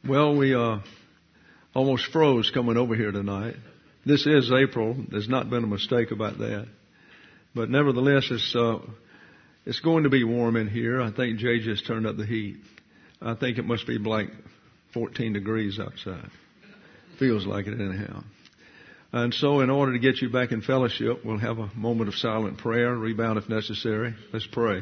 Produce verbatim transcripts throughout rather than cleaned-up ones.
Well, we uh, almost froze coming over here tonight. This is April. There's not been a mistake about that. But nevertheless, it's uh, it's going to be warm in here. I think Jay just turned up the heat. I think it must be like fourteen degrees outside. Feels like it anyhow. And so in order to get you back in fellowship, we'll have a moment of silent prayer, rebound if necessary. Let's pray.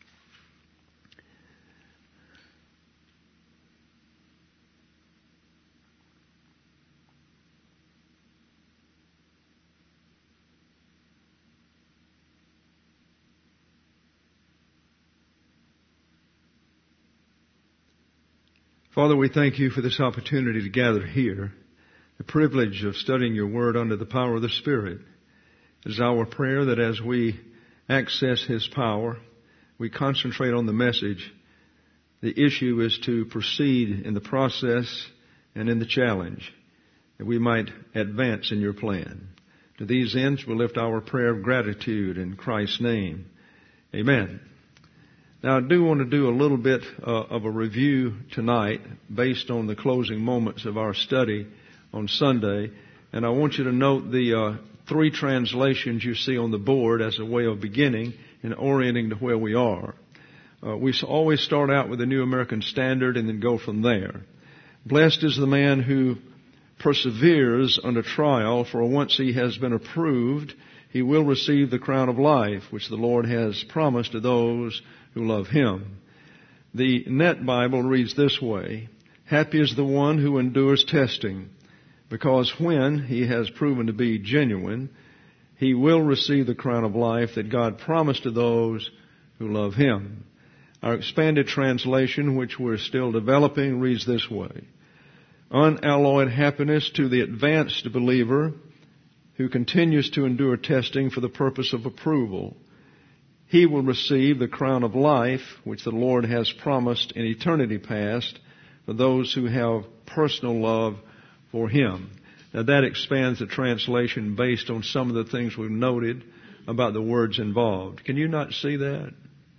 Father, we thank you for this opportunity to gather here, the privilege of studying your word under the power of the Spirit. It is our prayer that as we access his power, we concentrate on the message. The issue is to proceed in the process and in the challenge, that we might advance in your plan. To these ends, we'll lift our prayer of gratitude in Christ's name. Amen. Now, I do want to do a little bit uh, of a review tonight based on the closing moments of our study on Sunday. And I want you to note the uh, three translations you see on the board as a way of beginning and orienting to where we are. Uh, we always start out with the New American Standard and then go from there. Blessed is the man who perseveres under trial, for once he has been approved, he will receive the crown of life, which the Lord has promised to those who love him. The Net Bible reads this way: happy is the one who endures testing, because when he has proven to be genuine, he will receive the crown of life that God promised to those who love him. Our expanded translation, which we're still developing, reads this way: unalloyed happiness to the advanced believer who continues to endure testing for the purpose of approval. He will receive the crown of life, which the Lord has promised in eternity past for those who have personal love for him. Now that expands the translation based on some of the things we've noted about the words involved. Can you not see that?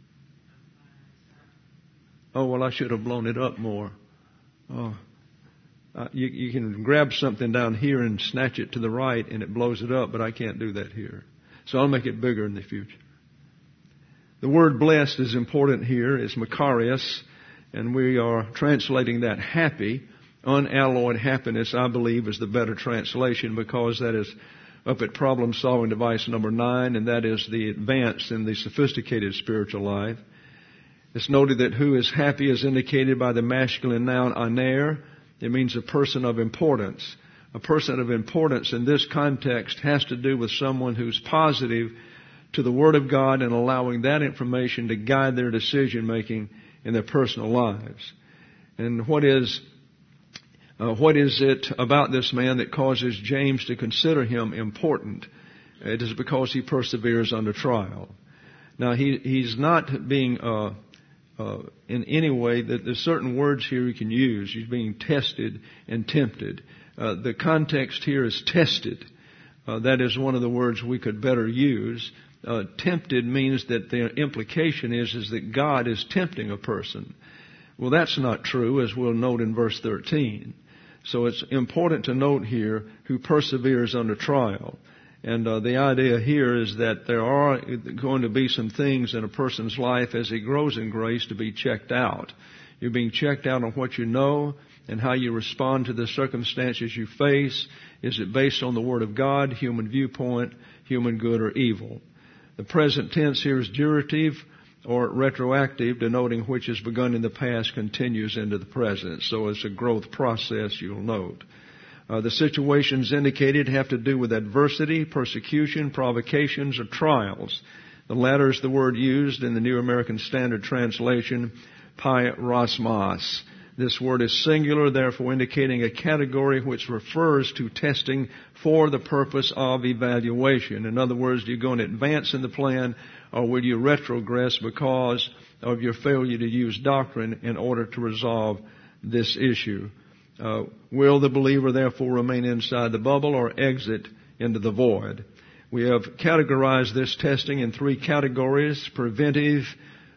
Oh, well, I should have blown it up more. Oh, uh, you, you can grab something down here and snatch it to the right and it blows it up, but I can't do that here. So I'll make it bigger in the future. The word blessed is important here. It's Makarios, and we are translating that happy. Unalloyed happiness, I believe, is the better translation, because that is up at problem-solving device number nine, and that is the advance in the sophisticated spiritual life. It's noted that who is happy is indicated by the masculine noun aner. It means a person of importance. A person of importance in this context has to do with someone who's positive to the Word of God and allowing that information to guide their decision making in their personal lives. And what is uh, what is it about this man that causes James to consider him important? It is because he perseveres under trial. Now he he's not being uh, uh, in any way that there's certain words here he can use. He's being tested and tempted. Uh, the context here is tested. Uh, that is one of the words we could better use. Uh, tempted means that the implication is, is that God is tempting a person. Well, that's not true, as we'll note in verse thirteen. So it's important to note here who perseveres under trial. And uh, the idea here is that there are going to be some things in a person's life as he grows in grace to be checked out. You're being checked out on what you know and how you respond to the circumstances you face. Is it based on the Word of God, human viewpoint, human good or evil? The present tense here is durative or retroactive, denoting which has begun in the past continues into the present. So it's a growth process, you'll note. Uh, the situations indicated have to do with adversity, persecution, provocations, or trials. The latter is the word used in the New American Standard Translation, pyrosmos. This word is singular, therefore indicating a category which refers to testing for the purpose of evaluation. In other words, do you go and advance in the plan, or will you retrogress because of your failure to use doctrine in order to resolve this issue? Uh, will the believer therefore remain inside the bubble or exit into the void? We have categorized this testing in three categories: preventive,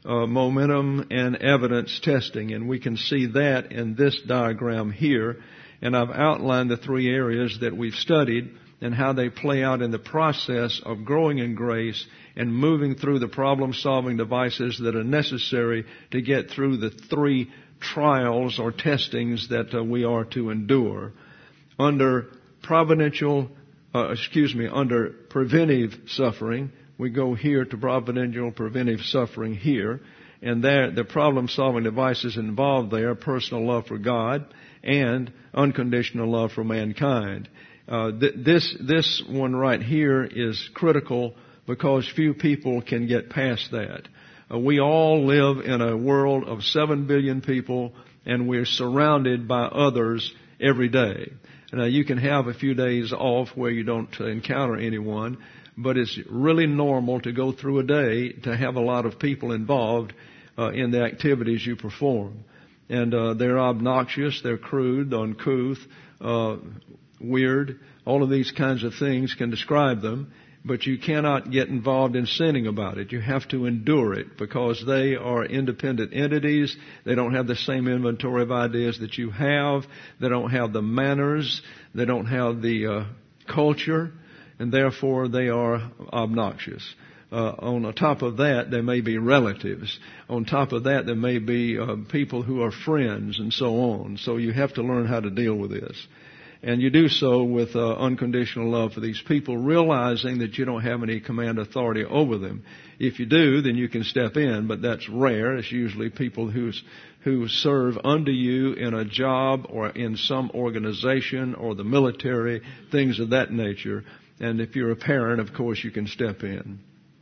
uh, momentum and evidence testing. And we can see that in this diagram here. And I've outlined the three areas that we've studied and how they play out in the process of growing in grace and moving through the problem-solving devices that are necessary to get through the three trials or testings that uh, we are to endure. Under providential, uh, excuse me, under preventive suffering, we go here to providential preventive suffering here, and there the problem-solving devices involved there, personal love for God and unconditional love for mankind. Uh, th- this this one right here is critical because few people can get past that. Uh, we all live in a world of seven billion people, and we're surrounded by others every day. Now, you can have a few days off where you don't encounter anyone, but it's really normal to go through a day to have a lot of people involved uh, in the activities you perform. And uh, they're obnoxious, they're crude, uncouth, uh, weird. All of these kinds of things can describe them, but you cannot get involved in sinning about it. You have to endure it because they are independent entities. They don't have the same inventory of ideas that you have. They don't have the manners. They don't have the uh, culture, and therefore they are obnoxious. Uh, on top of that, there may be relatives. On top of that, there may be uh, people who are friends and so on. So you have to learn how to deal with this. And you do so with uh, unconditional love for these people, realizing that you don't have any command authority over them. If you do, then you can step in, but that's rare. It's usually people who's, who serve under you in a job or in some organization or the military, things of that nature. And if you're a parent, of course, you can step in.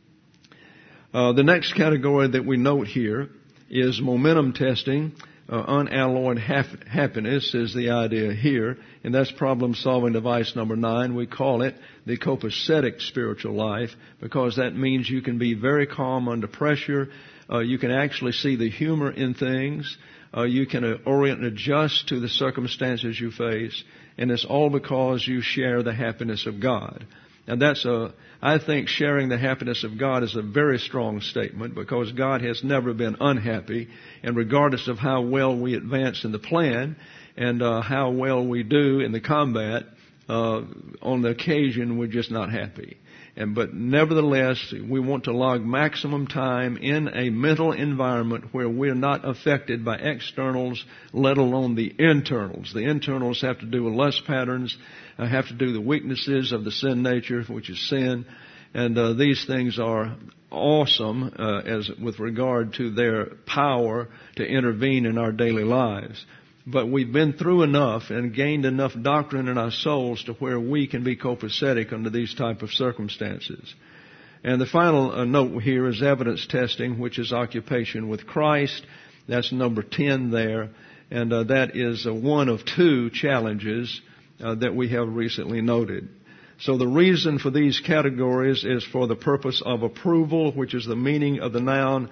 Uh, the next category that we note here is momentum testing. Uh, unalloyed hap- happiness is the idea here, and that's problem-solving device number nine. We call it the copacetic spiritual life because that means you can be very calm under pressure. Uh, you can actually see the humor in things. Uh, you can uh, orient and adjust to the circumstances you face, and it's all because you share the happiness of God. And that's a, I think sharing the happiness of God is a very strong statement because God has never been unhappy. And regardless of how well we advance in the plan and uh, how well we do in the combat, uh, on the occasion we're just not happy. And but nevertheless, we want to log maximum time in a mental environment where we're not affected by externals, let alone the internals. The internals have to do with lust patterns, uh, have to do with the weaknesses of the sin nature, which is sin. And uh, these things are awesome uh, as with regard to their power to intervene in our daily lives. But we've been through enough and gained enough doctrine in our souls to where we can be copacetic under these type of circumstances. And the final uh, note here is evidence testing, which is occupation with Christ. That's number ten there. And uh, that is uh, one of two challenges uh, that we have recently noted. So the reason for these categories is for the purpose of approval, which is the meaning of the noun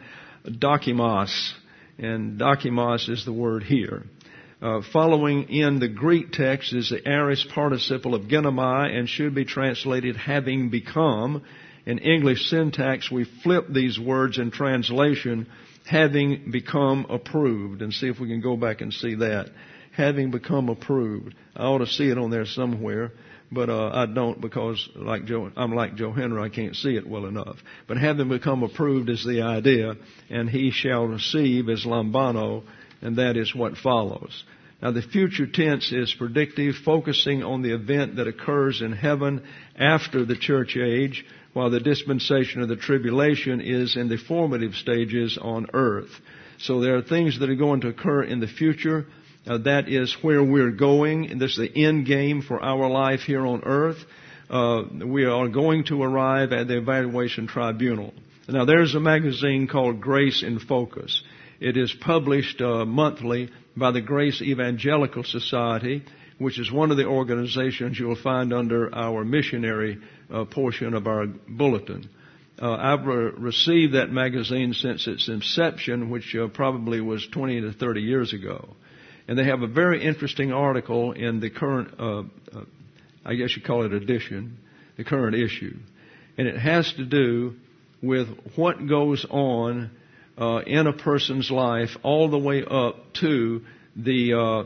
dokimos. And dokimos is the word here. Uh, following in the Greek text is the aorist participle of genomai and should be translated having become. In English syntax, we flip these words in translation, having become approved. And see if we can go back and see that. Having become approved. I ought to see it on there somewhere, but uh, I don't because like Joe, I'm like Joe Henry, I can't see it well enough. But having become approved is the idea, and he shall receive as lambano, and that is what follows. Now the future tense is predictive, focusing on the event that occurs in heaven after the church age, while the dispensation of the tribulation is in the formative stages on earth. So there are things that are going to occur in the future. Uh, that is where we're going, and this is the end game for our life here on earth. Uh, we are going to arrive at the evaluation tribunal. Now there's a magazine called Grace in Focus. It is published uh, monthly by the Grace Evangelical Society, which is one of the organizations you'll find under our missionary uh, portion of our bulletin. Uh, I've re- received that magazine since its inception, which uh, probably was twenty to thirty years ago. And they have a very interesting article in the current, uh, uh, I guess you call it edition, the current issue. And it has to do with what goes on uh, in a person's life all the way up to the uh,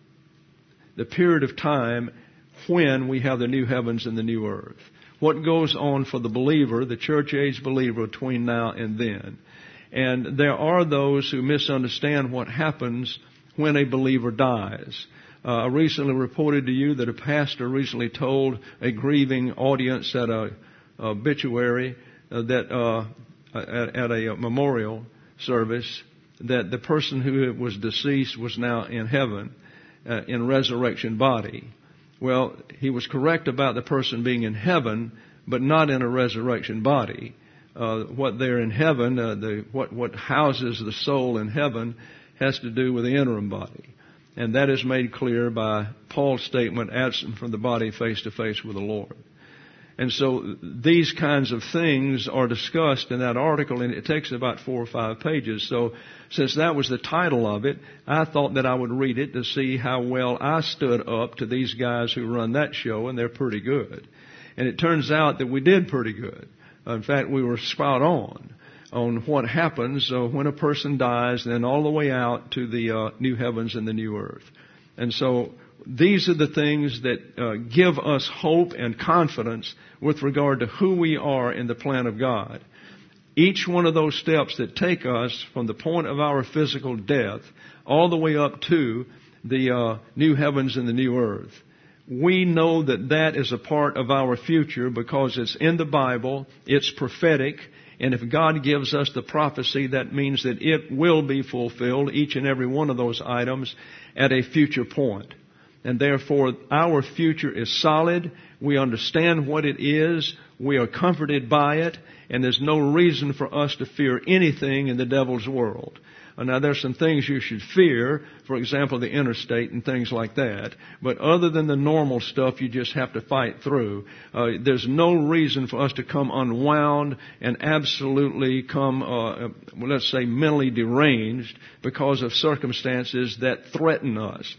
the period of time when we have the new heavens and the new earth. What goes on for the believer, the church age believer, between now and then. And there are those who misunderstand what happens when a believer dies. Uh, I recently reported to you that a pastor recently told a grieving audience at a, a obituary uh, that uh, at, at a memorial service that the person who was deceased was now in heaven uh, in resurrection body. Well, he was correct about the person being in heaven, but not in a resurrection body. Uh, what they're in heaven, uh, the, what, what houses the soul in heaven has to do with the interim body. And that is made clear by Paul's statement, absent from the body, face to face with the Lord. And so these kinds of things are discussed in that article, and it takes about four or five pages. So since that was the title of it, I thought that I would read it to see how well I stood up to these guys who run that show, and they're pretty good. And it turns out that we did pretty good. In fact, we were spot on on what happens uh, when a person dies, and then all the way out to the uh, new heavens and the new earth. And so these are the things that uh, give us hope and confidence with regard to who we are in the plan of God. Each one of those steps that take us from the point of our physical death all the way up to the uh, new heavens and the new earth. We know that that is a part of our future because it's in the Bible, it's prophetic, and if God gives us the prophecy, that means that it will be fulfilled, each and every one of those items, at a future point. And therefore, our future is solid. We understand what it is. We are comforted by it. And there's no reason for us to fear anything in the devil's world. Now, there's some things you should fear, for example, the interstate and things like that. But other than the normal stuff you just have to fight through, uh, there's no reason for us to come unwound and absolutely come, uh, let's say, mentally deranged because of circumstances that threaten us.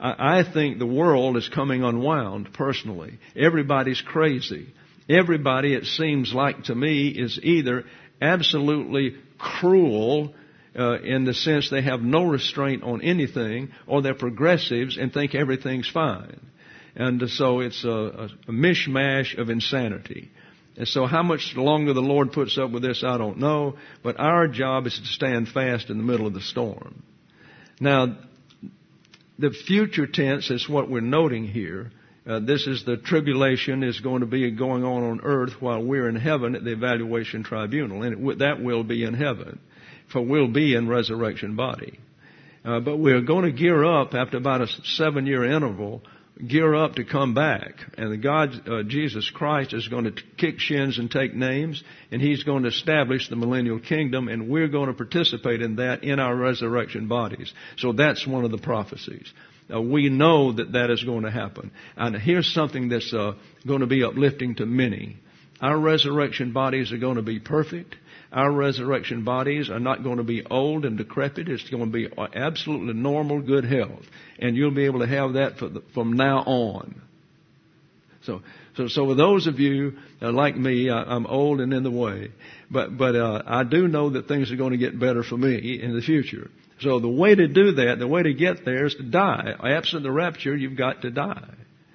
I think the world is coming unwound, personally. Everybody's crazy. Everybody, it seems like to me, is either absolutely cruel uh, in the sense they have no restraint on anything, or they're progressives and think everything's fine. And so it's a, a, a mishmash of insanity. And so how much longer the Lord puts up with this, I don't know. But our job is to stand fast in the middle of the storm. Now, the future tense is what we're noting here. Uh, this is the tribulation is going to be going on on earth while we're in heaven at the evaluation tribunal. And it w- that will be in heaven, for we'll be in resurrection body. Uh, but we're going to gear up after about a seven-year interval, gear up to come back. And the God, uh, Jesus Christ, is going to t- kick shins and take names, and He's going to establish the millennial kingdom, and we're going to participate in that in our resurrection bodies. So that's one of the prophecies. Uh, we know that that is going to happen. And here's something that's uh, going to be uplifting to many. Our resurrection bodies are going to be perfect. Our resurrection bodies are not going to be old and decrepit. It's going to be absolutely normal, good health. And you'll be able to have that for the, from now on. So, so, so with those of you uh, like me, I, I'm old and in the way. But, but uh, I do know that things are going to get better for me in the future. So the way to do that, the way to get there is to die. Absent the rapture, you've got to die.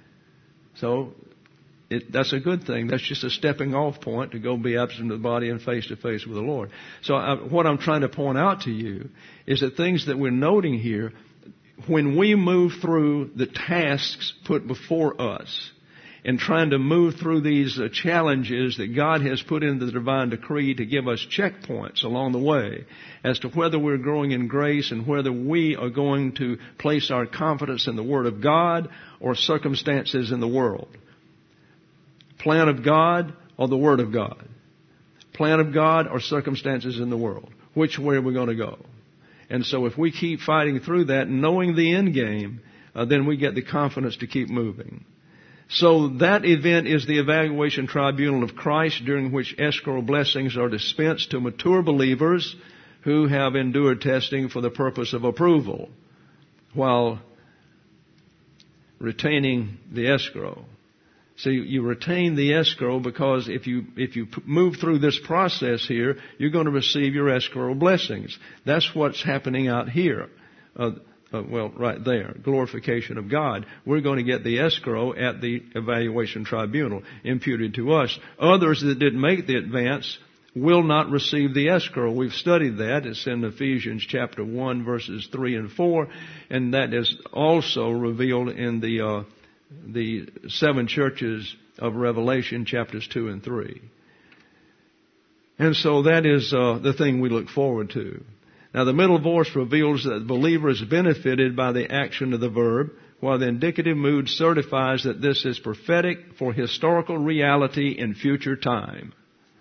So it, that's a good thing. That's just a stepping off point to go be absent of the body and face to face with the Lord. So I, what I'm trying to point out to you is that things that we're noting here, when we move through the tasks put before us, and trying to move through these uh, challenges that God has put into the divine decree to give us checkpoints along the way as to whether we're growing in grace and whether we are going to place our confidence in the Word of God or circumstances in the world. Plan of God or the Word of God. Plan of God or circumstances in the world. Which way are we going to go? And so if we keep fighting through that, knowing the end game, uh, then we get the confidence to keep moving. So that event is the evaluation tribunal of Christ, during which escrow blessings are dispensed to mature believers who have endured testing for the purpose of approval, while retaining the escrow. So you, you retain the escrow because if you if you p- move through this process here, you're going to receive your escrow blessings. That's what's happening out here. Uh, uh, well, right there, glorification of God. We're going to get the escrow at the evaluation tribunal imputed to us. Others that didn't make the advance will not receive the escrow. We've studied that. It's in Ephesians chapter one, verses three and four, and that is also revealed in the uh, the seven churches of Revelation, chapters two and three. And so that is uh, the thing we look forward to. Now, the middle voice reveals that the believer is benefited by the action of the verb, while the indicative mood certifies that this is prophetic for historical reality in future time.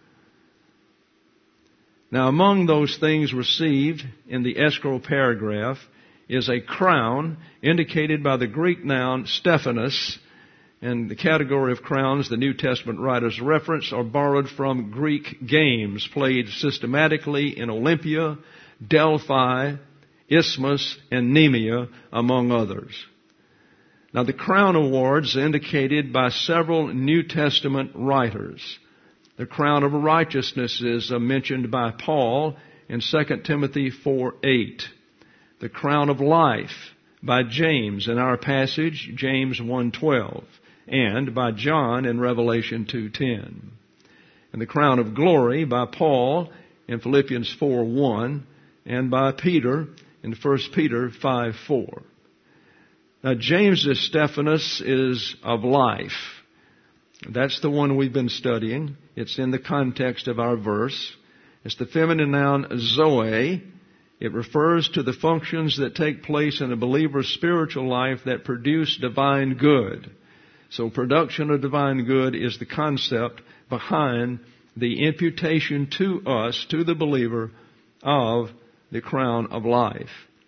Now, among those things received in the escrow paragraph is a crown indicated by the Greek noun Stephanos, and the category of crowns the New Testament writers reference are borrowed from Greek games played systematically in Olympia, Delphi, Isthmus, and Nemea, among others. Now, the crown awards indicated by several New Testament writers. The crown of righteousness is mentioned by Paul in Second Timothy four eight. The crown of life by James in our passage, James one twelve, and by John in Revelation two ten. And the crown of glory by Paul in Philippians four one, and by Peter in First Peter five four. Now, James's Stephanos is of life. That's the one we've been studying. It's in the context of our verse. It's the feminine noun Zoe. It refers to the functions that take place in a believer's spiritual life that produce divine good. So production of divine good is the concept behind the imputation to us, to the believer, of the crown of life.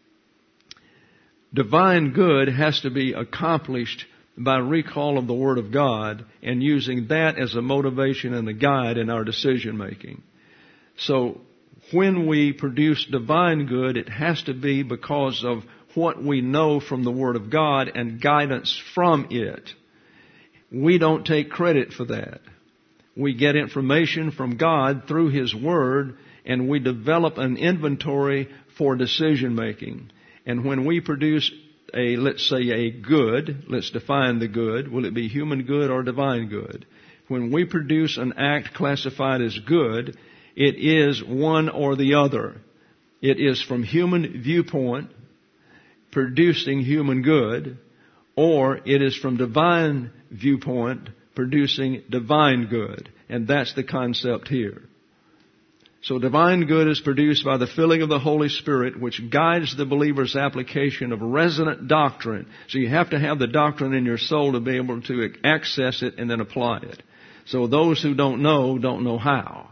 Divine good has to be accomplished by recall of the Word of God and using that as a motivation and a guide in our decision making. So when we produce divine good, it has to be because of what we know from the Word of God and guidance from it. We don't take credit for that. We get information from God through His Word, and we develop an inventory for decision making. And when we produce a, let's say, a good, let's define the good. Will it be human good or divine good? When we produce an act classified as good, it is one or the other. It is from human viewpoint producing human good, or it is from divine viewpoint producing divine good. And that's the concept here. So divine good is produced by the filling of the Holy Spirit, which guides the believer's application of resonant doctrine. So you have to have the doctrine in your soul to be able to access it and then apply it. So those who don't know, don't know how.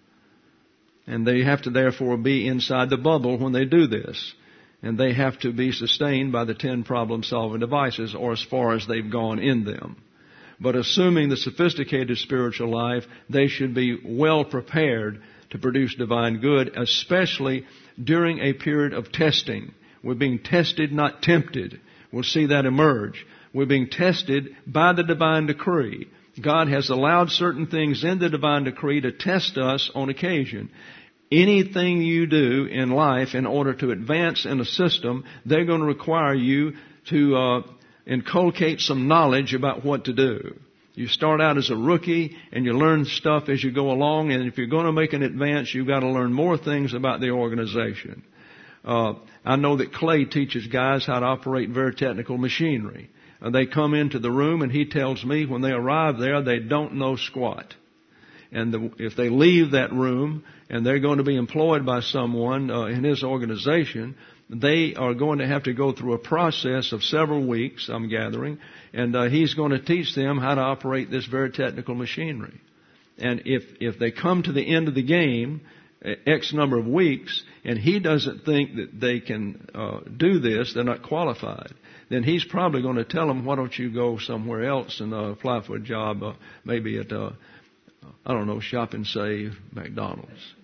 And they have to therefore be inside the bubble when they do this. And they have to be sustained by the ten problem-solving devices, or as far as they've gone in them. But assuming the sophisticated spiritual life, they should be well prepared to produce divine good, especially during a period of testing. We're being tested, not tempted. We'll see that emerge. We're being tested by the divine decree. God has allowed certain things in the divine decree to test us on occasion. Anything you do in life in order to advance in a system, they're going to require you to uh, inculcate some knowledge about what to do. You start out as a rookie and you learn stuff as you go along, and if you're going to make an advance, you've got to learn more things about the organization. Uh, I know that Clay teaches guys how to operate very technical machinery. Uh, they come into the room and he tells me when they arrive there they don't know squat. And the, if they leave that room and they're going to be employed by someone uh, in his organization, they are going to have to go through a process of several weeks, I'm gathering, and uh, he's going to teach them how to operate this very technical machinery. And if if they come to the end of the game, X number of weeks, and he doesn't think that they can uh, do this, they're not qualified, then he's probably going to tell them, why don't you go somewhere else and uh, apply for a job, uh, maybe at, uh, I don't know, Shop and Save, McDonald's.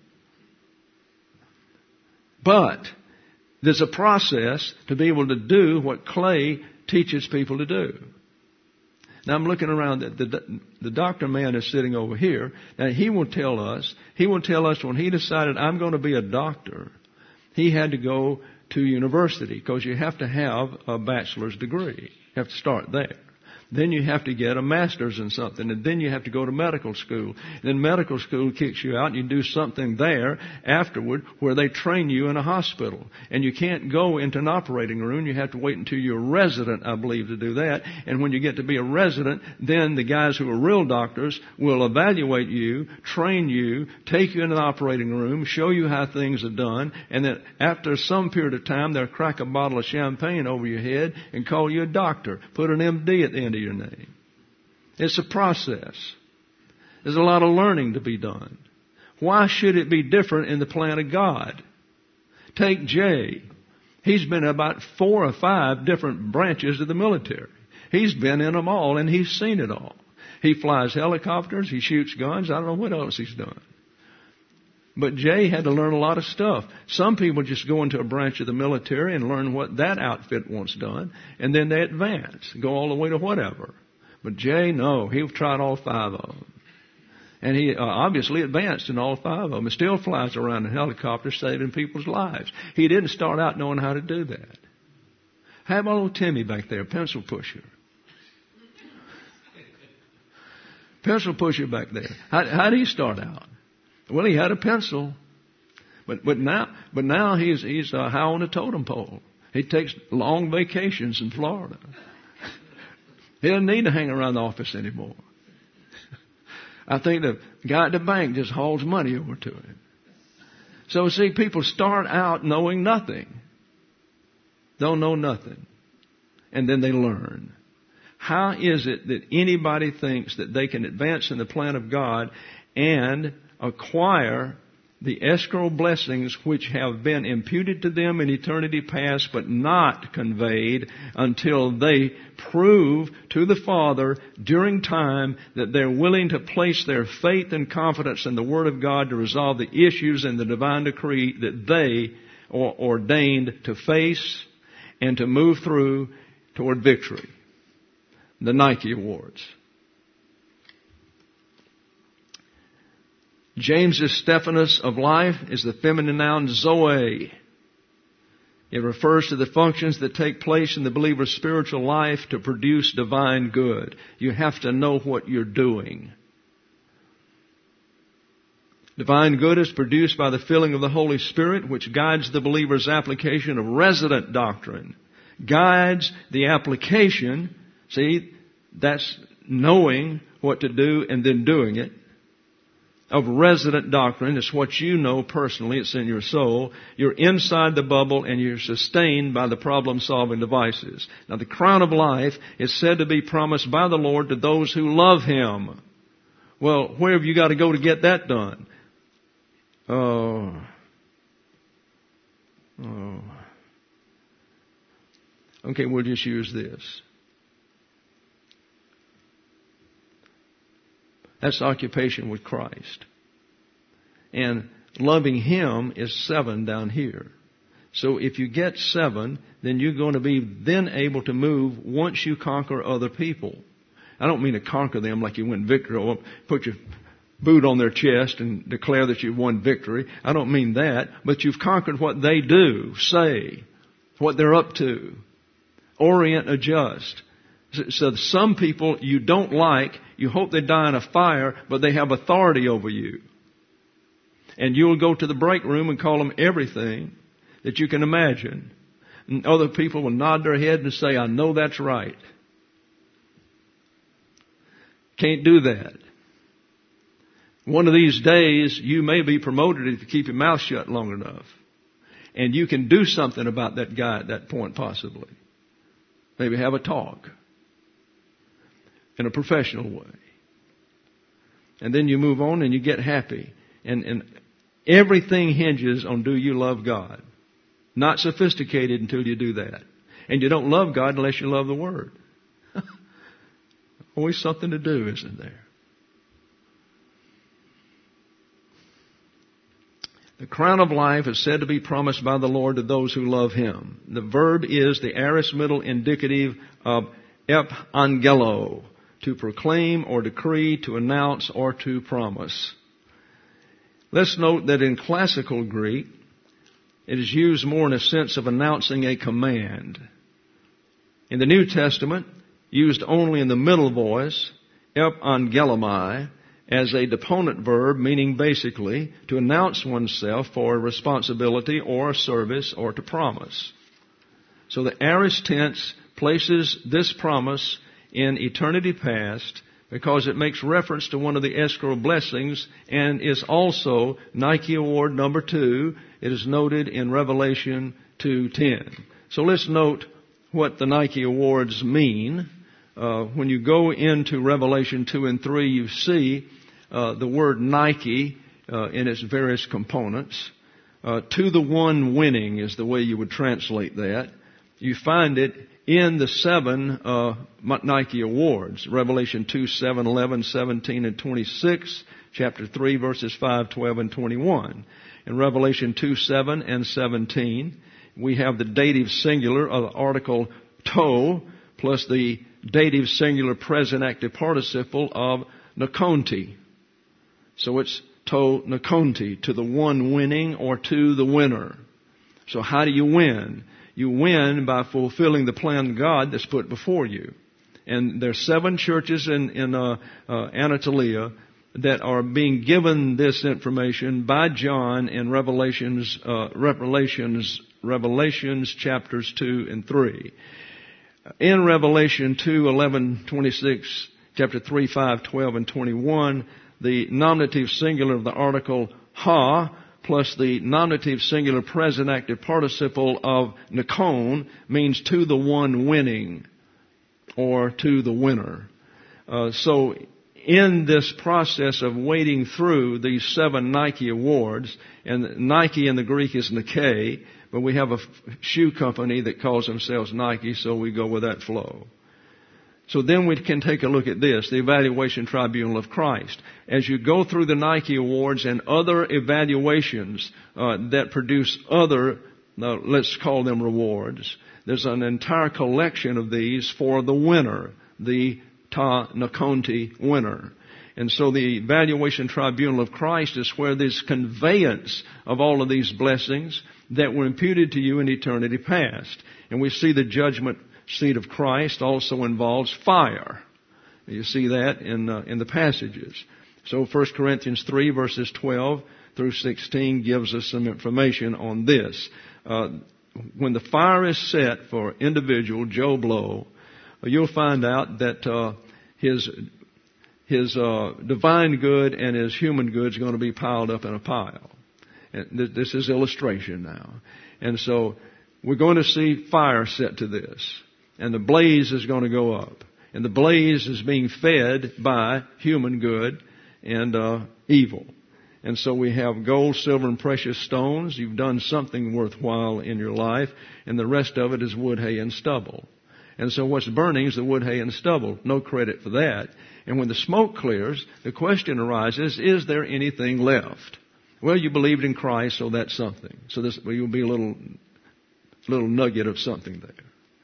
But there's a process to be able to do what Clay teaches people to do. Now I'm looking around. The, the, the doctor man is sitting over here. Now he will tell us, he will tell us when he decided I'm going to be a doctor, he had to go to university because you have to have a bachelor's degree. You have to start there. Then you have to get a master's in something, and then you have to go to medical school. And then medical school kicks you out, and you do something there afterward where they train you in a hospital. And you can't go into an operating room. You have to wait until you're a resident, I believe, to do that. And when you get to be a resident, then the guys who are real doctors will evaluate you, train you, take you into the operating room, show you how things are done, and then after some period of time, they'll crack a bottle of champagne over your head and call you a doctor, put an M D at the end of your name. It's a process. There's a lot of learning to be done. Why should it be different in the plan of God? Take Jay. He's been in about four or five different branches of the military. He's been in them all and he's seen it all. He flies helicopters, he shoots guns, I don't know what else he's done. But Jay had to learn a lot of stuff. Some people just go into a branch of the military and learn what that outfit wants done, and then they advance, go all the way to whatever. But Jay, no, he tried all five of them. And he uh, obviously advanced in all five of them and still flies around in helicopters saving people's lives. He didn't start out knowing how to do that. How about old Timmy back there, pencil pusher? Pencil pusher back there. How, how did he start out? Well, he had a pencil, but but now but now he's he's uh, high on a totem pole. He takes long vacations in Florida. He doesn't need to hang around the office anymore. I think the guy at the bank just hauls money over to him. So see, people start out knowing nothing, don't know nothing, and then they learn. How is it that anybody thinks that they can advance in the plan of God and acquire the escrow blessings which have been imputed to them in eternity past but not conveyed until they prove to the Father during time that they're willing to place their faith and confidence in the Word of God to resolve the issues in the divine decree that they are ordained to face and to move through toward victory. The Nike Awards. James's Stephanus of life is the feminine noun Zoe. It refers to the functions that take place in the believer's spiritual life to produce divine good. You have to know what you're doing. Divine good is produced by the filling of the Holy Spirit, which guides the believer's application of resident doctrine. Guides the application. See, that's knowing what to do and then doing it. Of resident doctrine. It's what you know personally. It's in your soul. You're inside the bubble and you're sustained by the problem-solving devices. Now, the crown of life is said to be promised by the Lord to those who love Him. Well, where have you got to go to get that done? Oh. Oh. Okay, we'll just use this. That's occupation with Christ. And loving Him is seven down here. So if you get seven, then you're going to be then able to move once you conquer other people. I don't mean to conquer them like you win victory or put your boot on their chest and declare that you've won victory. I don't mean that. But you've conquered what they do, say, what they're up to. Orient, adjust. So some people you don't like, you hope they die in a fire, but they have authority over you. And you'll go to the break room and call them everything that you can imagine. And other people will nod their head and say, I know that's right. Can't do that. One of these days, you may be promoted if you keep your mouth shut long enough. And you can do something about that guy at that point, possibly. Maybe have a talk. In a professional way. And then you move on and you get happy. And, and everything hinges on do you love God. Not sophisticated until you do that. And you don't love God unless you love the Word. Always something to do, isn't there? The crown of life is said to be promised by the Lord to those who love Him. The verb is the aorist middle indicative of ep angelo, to proclaim or decree, to announce, or to promise. Let's note that in classical Greek, it is used more in a sense of announcing a command. In the New Testament, used only in the middle voice, epangelamai, as a deponent verb, meaning basically to announce oneself for a responsibility or a service or to promise. So the aorist tense places this promise in eternity past because it makes reference to one of the escrow blessings and is also Nike Award number two. It is noted in Revelation two ten. So let's note what the Nike Awards mean. Uh, when you go into Revelation two and three, you see uh, the word Nike uh, in its various components. Uh, to the one winning is the way you would translate that. You find it in the seven uh, Nike Awards, Revelation two, seven, eleven, seventeen, and twenty-six, chapter three, verses five, twelve, and twenty-one. In Revelation two, seven, and seventeen, we have the dative singular of the article to, plus the dative singular present active participle of nakonti. So it's to nakonti, to the one winning or to the winner. So how do you win? You win by fulfilling the plan of God that's put before you. And there's seven churches in, in uh, uh, Anatolia that are being given this information by John in Revelations, uh, Revelations, Revelations chapters two and three. In Revelation two, eleven, twenty-six, chapter three, five, twelve, and twenty-one, the nominative singular of the article ha plus the nominative singular present active participle of nakon means to the one winning or to the winner. Uh, so in this process of wading through these seven Nike Awards, and Nike in the Greek is Nike, but we have a shoe company that calls themselves Nike, so we go with that flow. So then we can take a look at this, the Evaluation Tribunal of Christ. As you go through the Nike Awards and other evaluations uh, that produce other, uh, let's call them rewards, there's an entire collection of these for the winner, the Ta Nakonti winner. And so the Evaluation Tribunal of Christ is where this conveyance of all of these blessings that were imputed to you in eternity past. And we see the judgment seat of Christ also involves fire. You see that in uh, in the passages. So First Corinthians three verses twelve through sixteen gives us some information on this. Uh, when the fire is set for individual Joe Blow, you'll find out that uh, his his uh, divine good and his human good is going to be piled up in a pile. And th- this is illustration now. And so we're going to see fire set to this. And the blaze is going to go up. And the blaze is being fed by human good and uh, evil. And so we have gold, silver, and precious stones. You've done something worthwhile in your life. And the rest of it is wood, hay, and stubble. And so what's burning is the wood, hay, and stubble. No credit for that. And when the smoke clears, the question arises, is there anything left? Well, you believed in Christ, so that's something. So this will be a little, little nugget of something there.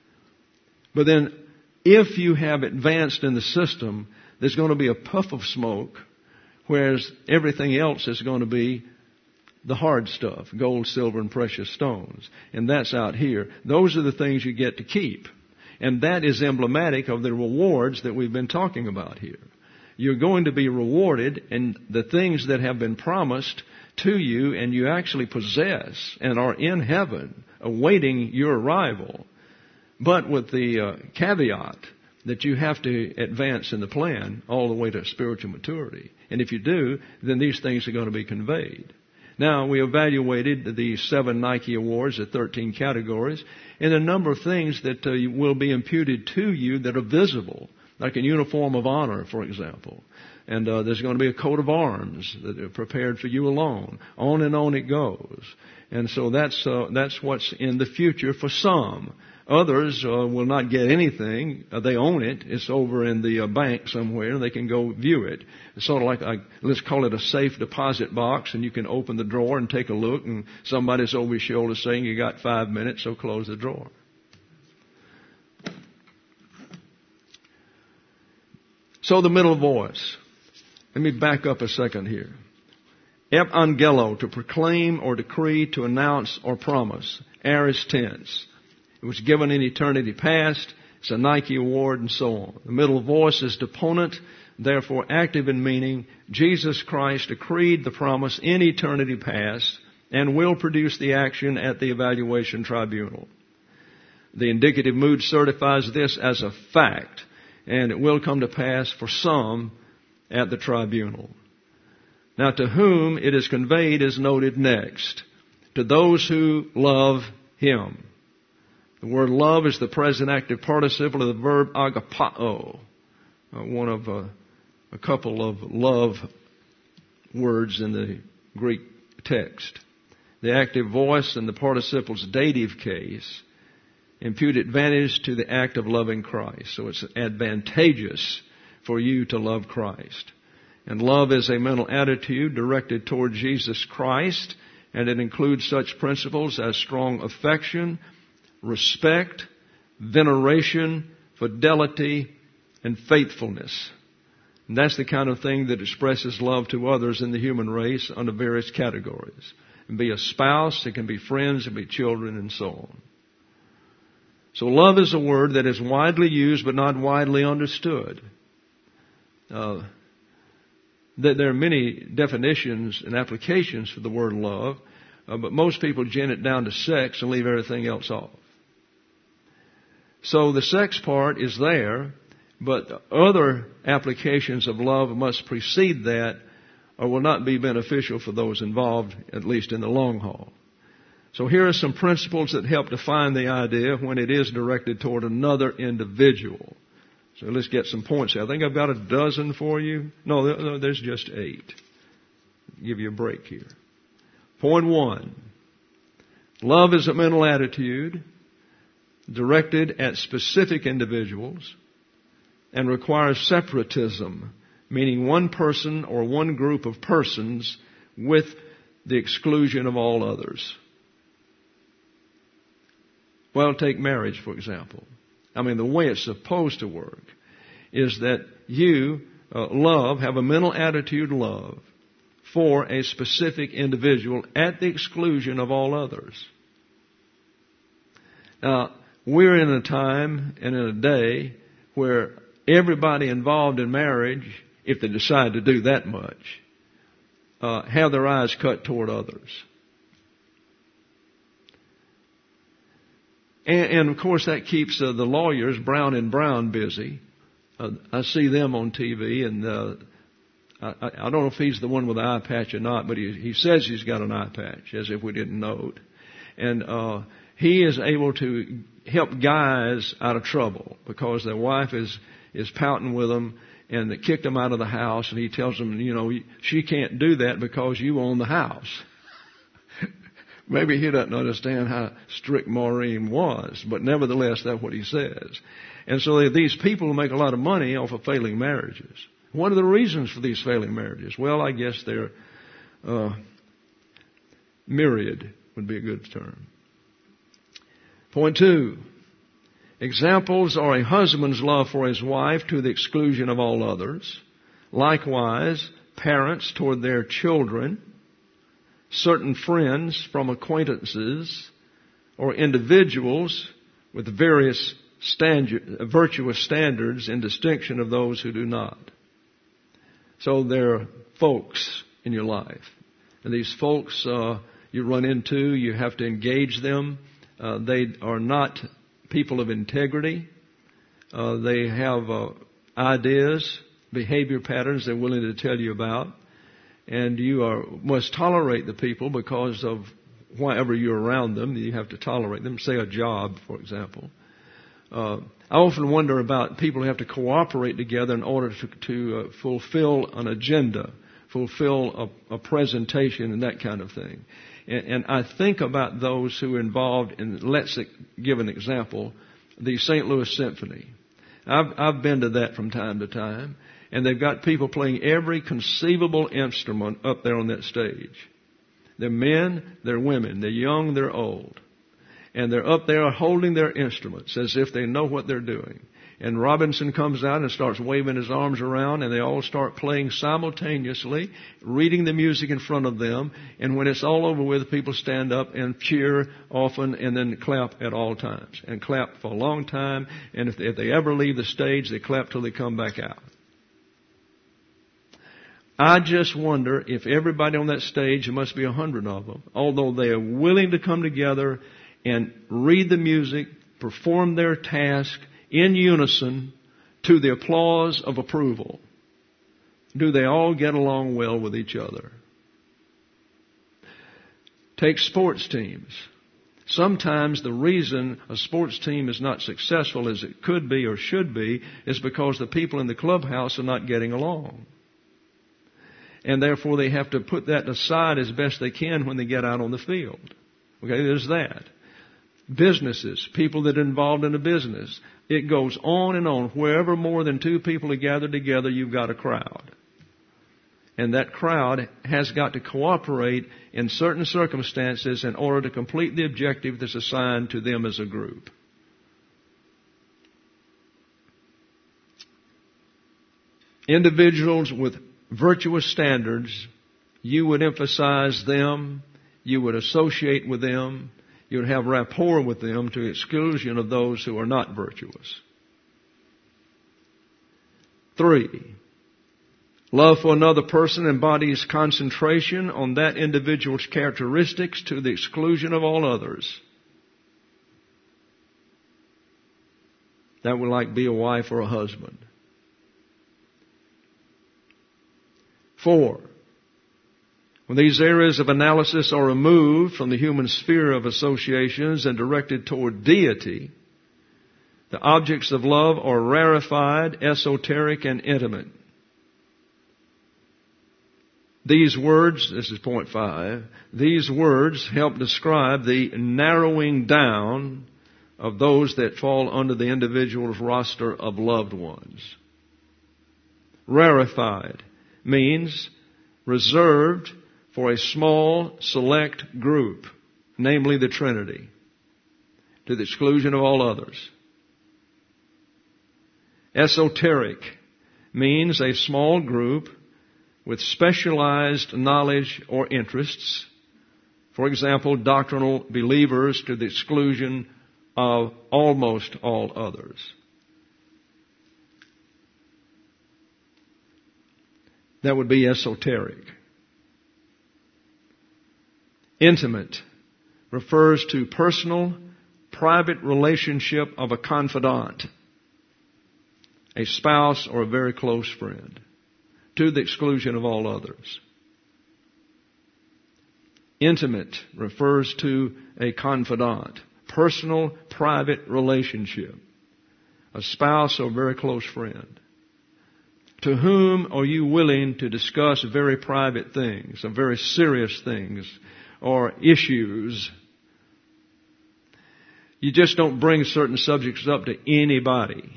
But then, if you have advanced in the system, there's going to be a puff of smoke, whereas everything else is going to be the hard stuff, gold, silver, and precious stones. And that's out here. Those are the things you get to keep. And that is emblematic of the rewards that we've been talking about here. You're going to be rewarded in the things that have been promised to you and you actually possess and are in heaven awaiting your arrival. But with the uh, caveat that you have to advance in the plan all the way to spiritual maturity. And if you do, then these things are going to be conveyed. Now, we evaluated the seven Nike Awards, the thirteen categories, and a number of things that uh, will be imputed to you that are visible, like a uniform of honor, for example. And uh, there's going to be a coat of arms that are prepared for you alone. On and on it goes. And so that's uh, that's what's in the future for some. Others uh, will not get anything. Uh, they own it. It's over in the uh, bank somewhere, and they can go view it. It's sort of like, a, let's call it a safe deposit box, and you can open the drawer and take a look, and somebody's over your shoulder saying, you got five minutes, so close the drawer. So the middle voice. Let me back up a second here. Evangelo, to proclaim or decree, to announce or promise. Aorist tense. It was given in eternity past. It's a Nike award and so on. The middle voice is deponent, therefore active in meaning. Jesus Christ decreed the promise in eternity past and will produce the action at the evaluation tribunal. The indicative mood certifies this as a fact, and it will come to pass for some at the tribunal. Now, to whom it is conveyed is noted next. To those who love Him. The word love is the present active participle of the verb agapao, uh, one of uh, a couple of love words in the Greek text. The active voice in the participle's dative case impute advantage to the act of loving Christ. So it's advantageous for you to love Christ. And love is a mental attitude directed toward Jesus Christ, and it includes such principles as strong affection, respect, veneration, fidelity, and faithfulness. And that's the kind of thing that expresses love to others in the human race under various categories. It can be a spouse, it can be friends, it can be children, and so on. So love is a word that is widely used but not widely understood. Uh, there are many definitions and applications for the word love, uh, but most people gin it down to sex and leave everything else off. So the sex part is there, but other applications of love must precede that or will not be beneficial for those involved, at least in the long haul. So here are some principles that help define the idea when it is directed toward another individual. So let's get some points here. I think I've got a dozen for you. No, there's just eight. Give you a break here. Point one. Love is a mental attitude directed at specific individuals and requires separatism, meaning one person or one group of persons with the exclusion of all others. Well, take marriage, for example. I mean, the way it's supposed to work is that you uh, love, have a mental attitude love for a specific individual at the exclusion of all others. Now, we're in a time and in a day where everybody involved in marriage, if they decide to do that much, uh, have their eyes cut toward others. And, and of course, that keeps uh, the lawyers, Brown and Brown, busy. Uh, I see them on T V, and uh, I, I don't know if he's the one with the eye patch or not, but he, he says he's got an eye patch, as if we didn't know it. And uh, he is able to help guys out of trouble because their wife is is pouting with them, and they kicked them out of the house, and he tells them, you know, she can't do that because you own the house. Maybe he doesn't understand how strict Maureen was, but nevertheless, that's what he says. And so these people make a lot of money off of failing marriages. What are the reasons for these failing marriages? Well, I guess they're uh, myriad would be a good term. Point two. Examples are a husband's love for his wife to the exclusion of all others. Likewise, parents toward their children, certain friends from acquaintances, or individuals with various standard, virtuous standards in distinction of those who do not. So there are folks in your life. And these folks uh, you run into, you have to engage them. Uh, they are not people of integrity. Uh, they have uh, ideas, behavior patterns they're willing to tell you about. And you are must tolerate the people because of whenever you're around them. You have to tolerate them. Say a job, for example. Uh, I often wonder about people who have to cooperate together in order to, to uh, fulfill an agenda, fulfill a, a presentation and that kind of thing. And, and I think about those who are involved in, let's give an example, the Saint Louis Symphony. I've, I've been to that from time to time. And they've got people playing every conceivable instrument up there on that stage. They're men, they're women, they're young, they're old. And they're up there holding their instruments as if they know what they're doing. And Robinson comes out and starts waving his arms around, and they all start playing simultaneously, reading the music in front of them. And when it's all over with, people stand up and cheer often and then clap at all times. And clap for a long time. And if they, if they ever leave the stage, they clap till they come back out. I just wonder if everybody on that stage, there must be a hundred of them, although they are willing to come together and read the music, perform their task in unison to the applause of approval, do they all get along well with each other? Take sports teams. Sometimes the reason a sports team is not successful as it could be or should be is because the people in the clubhouse are not getting along. And therefore they have to put that aside as best they can when they get out on the field. Okay, there's that. Businesses, people that are involved in a business. It goes on and on. Wherever more than two people are gathered together, you've got a crowd. And that crowd has got to cooperate in certain circumstances in order to complete the objective that's assigned to them as a group. Individuals with virtuous standards, you would emphasize them, you would associate with them, you would have rapport with them to the exclusion of those who are not virtuous. Three, love for another person embodies concentration on that individual's characteristics to the exclusion of all others. That would like be a wife or a husband. Four, when these areas of analysis are removed from the human sphere of associations and directed toward deity, the objects of love are rarefied, esoteric, and intimate. These words, this is point five, these words help describe the narrowing down of those that fall under the individual's roster of loved ones. Rarefied means reserved for a small, select group, namely the Trinity, to the exclusion of all others. Esoteric means a small group with specialized knowledge or interests. For example, doctrinal believers to the exclusion of almost all others. That would be esoteric. Intimate refers to personal, private relationship of a confidant, a spouse, or a very close friend, to the exclusion of all others. Intimate refers to a confidant, personal, private relationship, a spouse or a very close friend. To whom are you willing to discuss very private things, or very serious things, or issues? You just don't bring certain subjects up to anybody.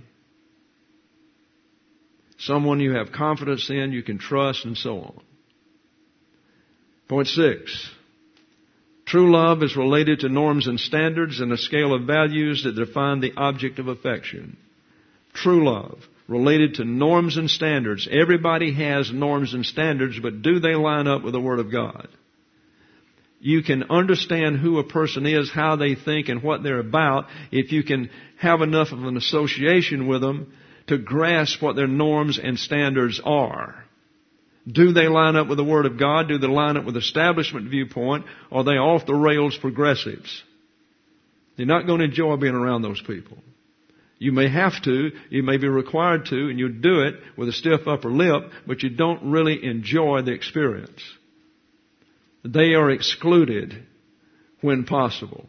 Someone you have confidence in, you can trust, and so on. Point six. True love is related to norms and standards and a scale of values that define the object of affection. True love, related to norms and standards. Everybody has norms and standards, but do they line up with the Word of God? You can understand who a person is, how they think, and what they're about if you can have enough of an association with them to grasp what their norms and standards are. Do they line up with the Word of God? Do they line up with establishment viewpoint? Or are they off the rails progressives? You're not going to enjoy being around those people. You may have to, you may be required to, and you do it with a stiff upper lip, but you don't really enjoy the experience. They are excluded when possible.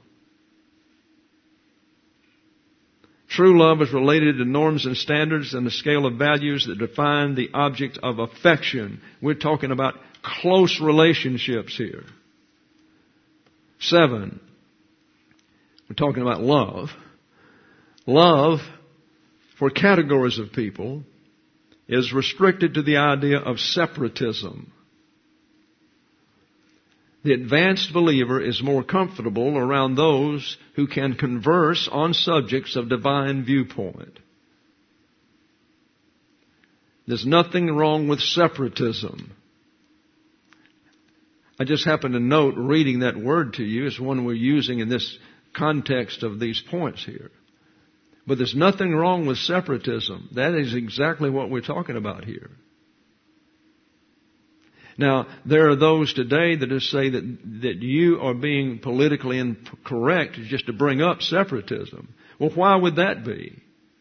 True love is related to norms and standards and the scale of values that define the object of affection. We're talking about close relationships here. Seven, we're talking about love. Love, for categories of people, is restricted to the idea of separatism. The advanced believer is more comfortable around those who can converse on subjects of divine viewpoint. There's nothing wrong with separatism. I just happen to note reading that word to you is one we're using in this context of these points here. But there's nothing wrong with separatism. That is exactly what we're talking about here. Now, there are those today that just say that, that you are being politically incorrect just to bring up separatism. Well, why would that be?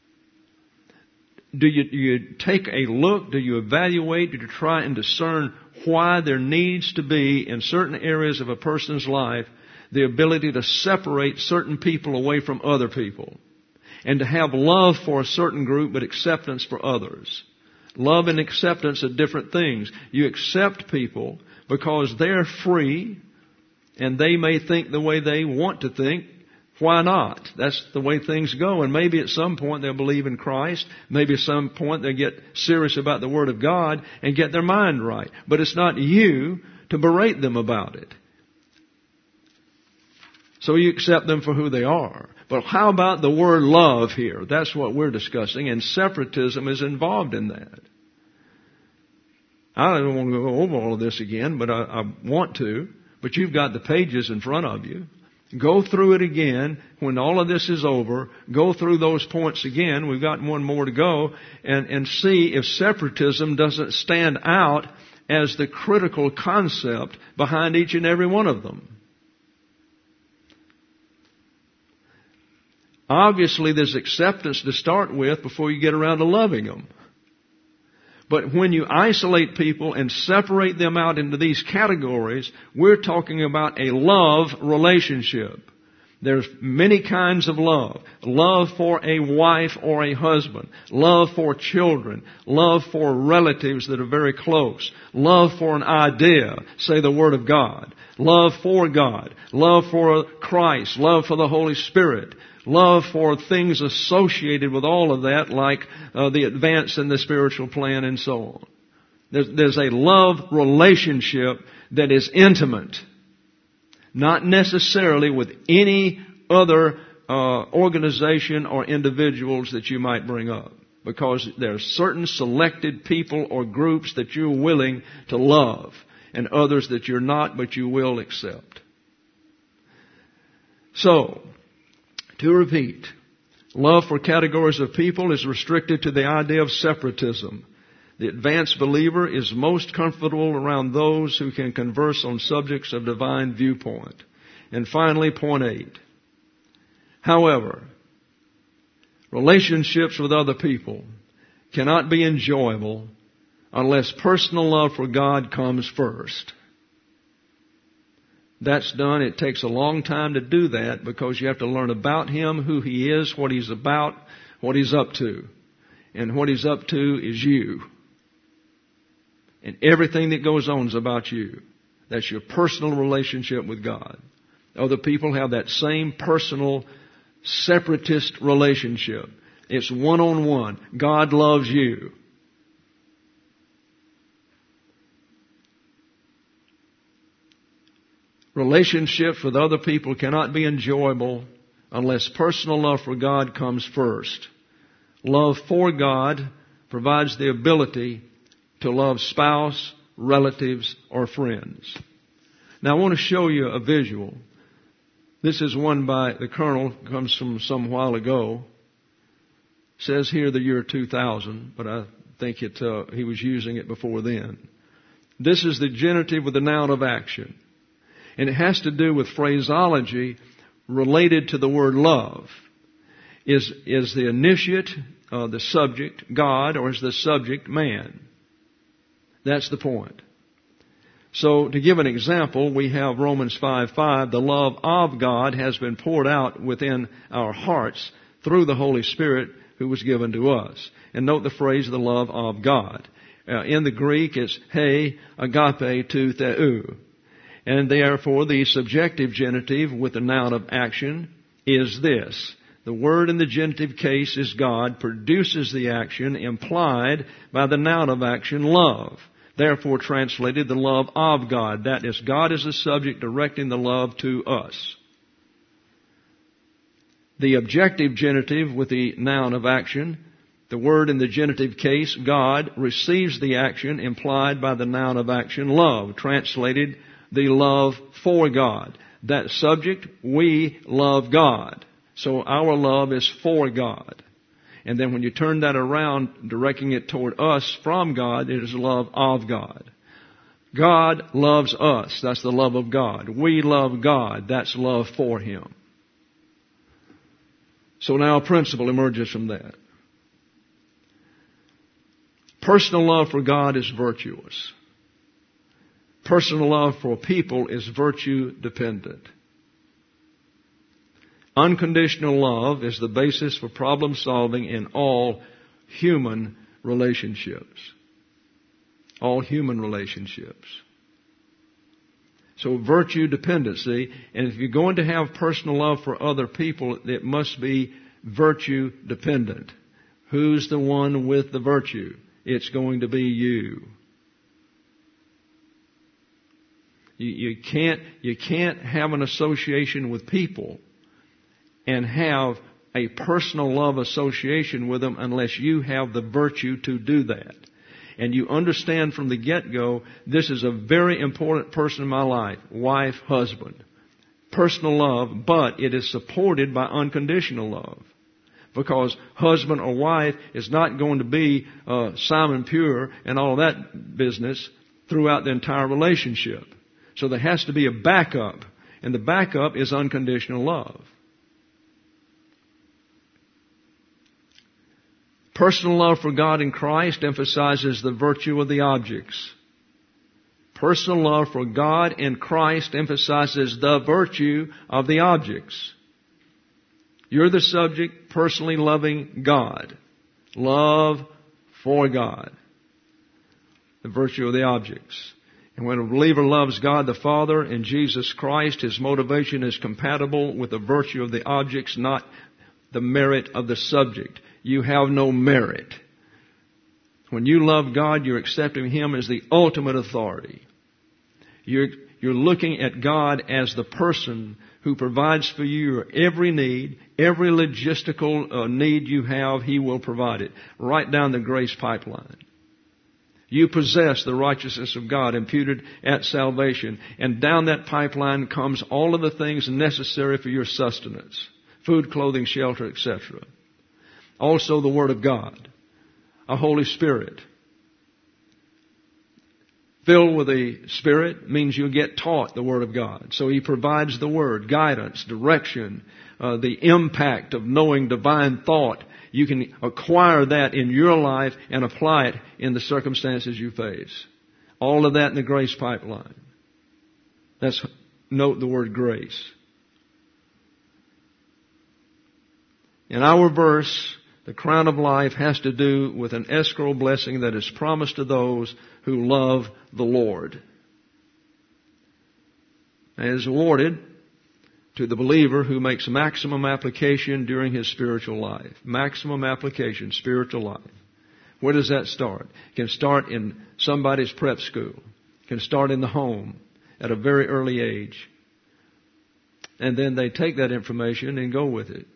Do you, do you take a look? Do you evaluate? Do you try and discern why there needs to be in certain areas of a person's life the ability to separate certain people away from other people and to have love for a certain group but acceptance for others? Love and acceptance are different things. You accept people because they're free and they may think the way they want to think. Why not? That's the way things go. And maybe at some point they'll believe in Christ. Maybe at some point they'll get serious about the Word of God and get their mind right. But it's not you to berate them about it. So you accept them for who they are. But how about the word love here? That's what we're discussing, and separatism is involved in that. I don't want to go over all of this again, but I, I want to. But you've got the pages in front of you. Go through it again. When all of this is over, go through those points again. We've got one more to go, and, and see if separatism doesn't stand out as the critical concept behind each and every one of them. Obviously, there's acceptance to start with before you get around to loving them. But when you isolate people and separate them out into these categories, we're talking about a love relationship. There's many kinds of love. Love for a wife or a husband. Love for children. Love for relatives that are very close. Love for an idea, say the Word of God. Love for God. Love for Christ. Love for the Holy Spirit. Love for things associated with all of that, like uh, the advance in the spiritual plan and so on. There's, there's a love relationship that is intimate, not necessarily with any other uh, organization or individuals that you might bring up, because there are certain selected people or groups that you're willing to love, and others that you're not, but you will accept. So, to repeat, love for categories of people is restricted to the idea of separatism. The advanced believer is most comfortable around those who can converse on subjects of divine viewpoint. And finally, point eight. However, relationships with other people cannot be enjoyable unless personal love for God comes first. That's done. It takes a long time to do that because you have to learn about Him, who He is, what He's about, what He's up to. And what He's up to is you. And everything that goes on is about you. That's your personal relationship with God. Other people have that same personal separatist relationship. It's one-on-one. God loves you. Relationships with other people cannot be enjoyable unless personal love for God comes first. Love for God provides the ability to love spouse, relatives, or friends. Now I want to show you a visual. This is one by the Colonel, comes from some while ago. It says here the year two thousand, but I think it uh, he was using it before then. This is the genitive with the noun of action. And it has to do with phraseology related to the word love. Is, is the initiate uh, the subject God, or is the subject man? That's the point. So to give an example, we have Romans five five. The love of God has been poured out within our hearts through the Holy Spirit who was given to us. And note the phrase, the love of God. Uh, in the Greek, it's he agape to theou. And therefore, the subjective genitive with the noun of action is this. The word in the genitive case is God, produces the action implied by the noun of action, love. Therefore, translated, the love of God. That is, God is the subject directing the love to us. The objective genitive with the noun of action The word in the genitive case, God, receives the action implied by the noun of action, love, translated the love for God. That subject, we love God. So our love is for God. And then when you turn that around, directing it toward us from God, it is love of God. God loves us. That's the love of God. We love God. That's love for Him. So now a principle emerges from that. Personal love for God is virtuous. Personal love for people is virtue dependent. Unconditional love is the basis for problem solving in all human relationships. All human relationships. So virtue dependency, and if you're going to have personal love for other people, it must be virtue dependent. Who's the one with the virtue? It's going to be you. You, you can't, you can't have an association with people and have a personal love association with them unless you have the virtue to do that. And you understand from the get-go, this is a very important person in my life, wife, husband. Personal love, but it is supported by unconditional love. Because husband or wife is not going to be uh, Simon Pure and all that business throughout the entire relationship. So there has to be a backup. And the backup is unconditional love. Personal love for God in Christ emphasizes the virtue of the objects. Personal love for God in Christ emphasizes the virtue of the objects. You're the subject, personally loving God. Love for God. The virtue of the objects. And when a believer loves God the Father and Jesus Christ, his motivation is compatible with the virtue of the objects, not the merit of the subject. You have no merit. When you love God, you're accepting Him as the ultimate authority. You're, you're looking at God as the person who provides for you your every need, every logistical uh, need you have, He will provide it. Right down the grace pipeline. You possess the righteousness of God imputed at salvation. And down that pipeline comes all of the things necessary for your sustenance. Food, clothing, shelter, et cetera. Also the Word of God. A Holy Spirit. Filled with the Spirit means you get taught the Word of God. So He provides the Word, guidance, direction, uh, the impact of knowing divine thought. You can acquire that in your life and apply it in the circumstances you face. All of that in the grace pipeline. That's, note the word grace. In our verse, the crown of life has to do with an escrow blessing that is promised to those who love the Lord. It is awarded to the believer who makes maximum application during his spiritual life. Maximum application, spiritual life. Where does that start? It can start in somebody's prep school. It can start in the home at a very early age. And then they take that information and go with it.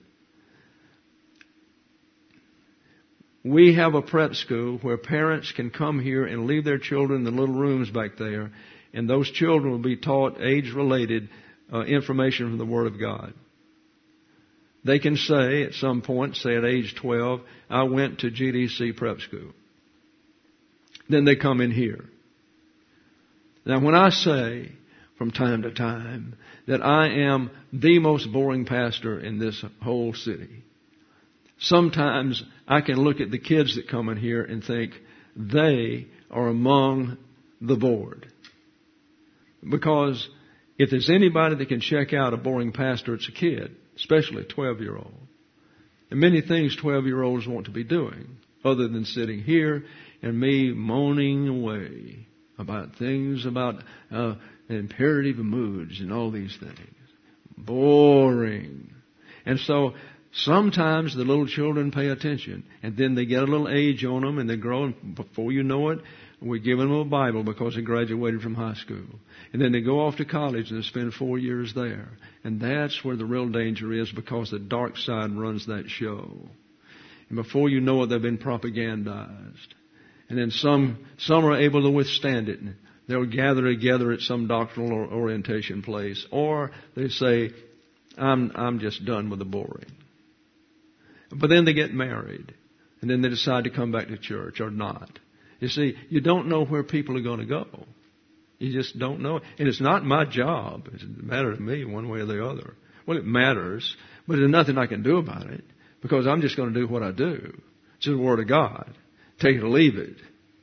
We have a prep school where parents can come here and leave their children in the little rooms back there, and those children will be taught age-related uh, information from the Word of God. They can say at some point, say at age twelve, I went to G D C prep school. Then they come in here. Now when I say from time to time that I am the most boring pastor in this whole city, sometimes I can look at the kids that come in here and think they are among the bored. Because if there's anybody that can check out a boring pastor, it's a kid, especially a twelve-year-old. And many things twelve-year-olds want to be doing other than sitting here and me moaning away about things about uh, imperative moods and all these things. Boring. And so sometimes the little children pay attention, and then they get a little age on them, and they grow, and before you know it, we're giving them a Bible because they graduated from high school. And then they go off to college and spend four years there. And that's where the real danger is, because the dark side runs that show. And before you know it, they've been propagandized. And then some, some are able to withstand it. And they'll gather together at some doctrinal or orientation place. Or they say, I'm, I'm just done with the boring. But then they get married. And then they decide to come back to church or not. You see, you don't know where people are going to go. You just don't know. And it's not my job. It doesn't matter to me one way or the other. Well, it matters, but there's nothing I can do about it because I'm just going to do what I do. It's the Word of God. Take it or leave it.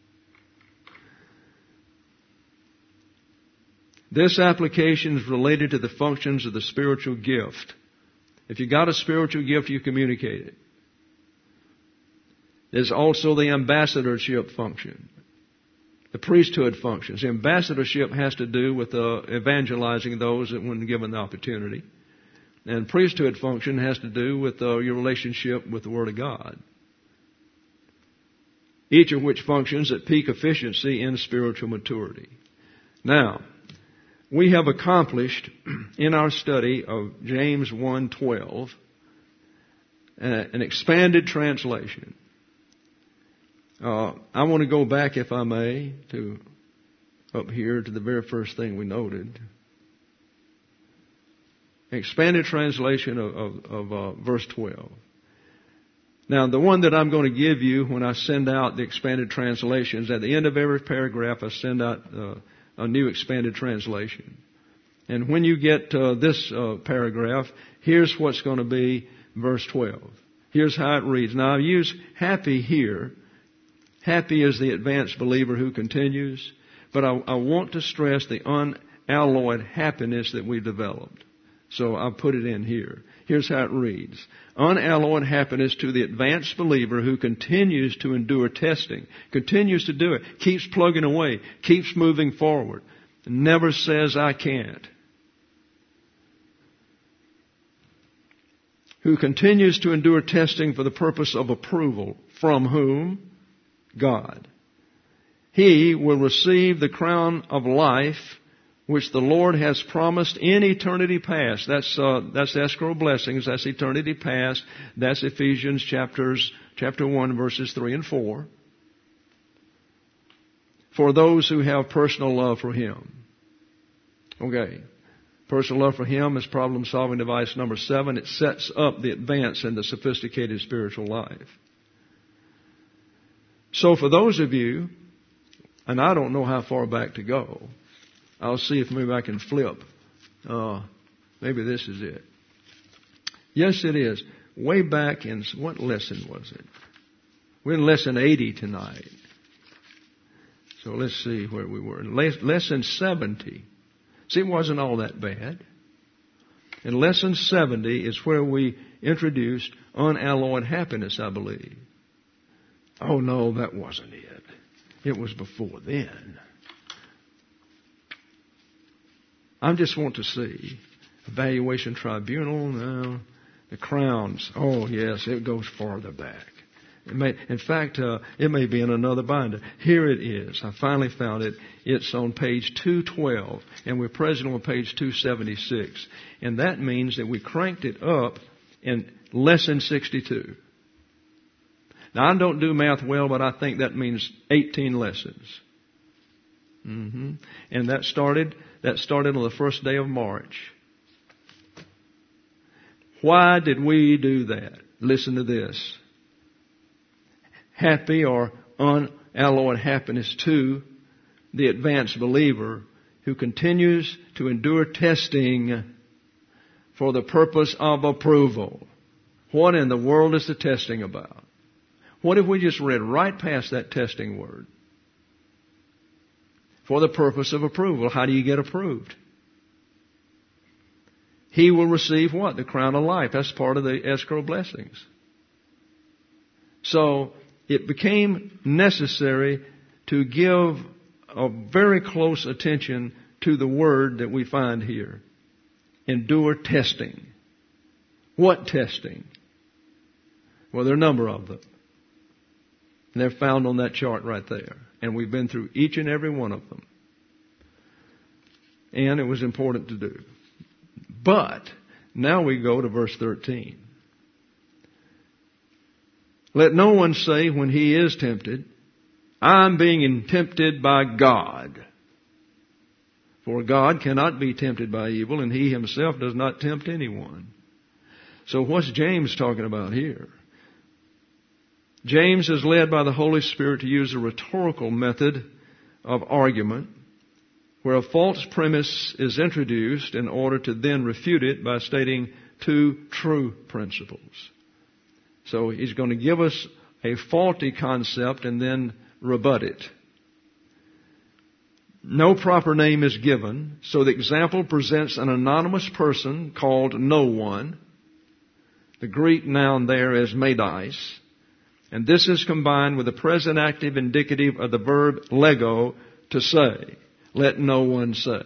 This application is related to the functions of the spiritual gift. If you got a spiritual gift, you communicate it. There's also the ambassadorship function, the priesthood functions. The ambassadorship has to do with uh, evangelizing those that when given the opportunity. And priesthood function has to do with uh, your relationship with the Word of God. Each of which functions at peak efficiency in spiritual maturity. Now, we have accomplished in our study of James one twelve uh, an expanded translation. Uh, I want to go back, if I may, to up here to the very first thing we noted. Expanded translation of, of, of uh, verse twelve. Now, the one that I'm going to give you when I send out the expanded translations, at the end of every paragraph, I send out uh, a new expanded translation. And when you get uh, this uh, paragraph, here's what's going to be verse twelve. Here's how it reads. Now, I use happy here. Happy is the advanced believer who continues. But I, I want to stress the unalloyed happiness that we've developed. So I'll put it in here. Here's how it reads. Unalloyed happiness to the advanced believer who continues to endure testing, continues to do it, keeps plugging away, keeps moving forward, never says I can't. Who continues to endure testing for the purpose of approval. From whom? God. He will receive the crown of life which the Lord has promised in eternity past. That's uh, that's escrow blessings. That's eternity past. That's Ephesians chapters chapter one verses three and four. For those who have personal love for Him. Okay. Personal love for Him is problem-solving device number seven. It sets up the advance in the sophisticated spiritual life. So for those of you, and I don't know how far back to go, I'll see if maybe I can flip. Uh, maybe this is it. Yes, it is. Way back in, what lesson was it? We're in lesson eighty tonight. So let's see where we were. In lesson seventy. See, it wasn't all that bad. In lesson seventy is where we introduced unalloyed happiness, I believe. Oh, no, that wasn't it. It was before then. I just want to see. Evaluation Tribunal, no. The crowns. Oh, yes, it goes farther back. It may, in fact, uh, it may be in another binder. Here it is. I finally found it. It's on page two twelve, and we're present on page two seventy-six. And that means that we cranked it up in lesson sixty-two. Now, I don't do math well, but I think that means eighteen lessons. Mm-hmm. And that started, that started on the first day of March. Why did we do that? Listen to this. Happy or unalloyed happiness to the advanced believer who continues to endure testing for the purpose of approval. What in the world is the testing about? What if we just read right past that testing word? For the purpose of approval. How do you get approved? He will receive what? The crown of life. That's part of the escrow blessings. So, it became necessary to give a very close attention to the word that we find here. Endure testing. What testing? Well, there are a number of them. And they're found on that chart right there. And we've been through each and every one of them. And it was important to do. But now we go to verse thirteen. Let no one say when he is tempted, I'm being tempted by God. For God cannot be tempted by evil, and He Himself does not tempt anyone. So what's James talking about here? James is led by the Holy Spirit to use a rhetorical method of argument where a false premise is introduced in order to then refute it by stating two true principles. So he's going to give us a faulty concept and then rebut it. No proper name is given, so the example presents an anonymous person called no one. The Greek noun there is meidais. And this is combined with the present active indicative of the verb lego, to say. Let no one say.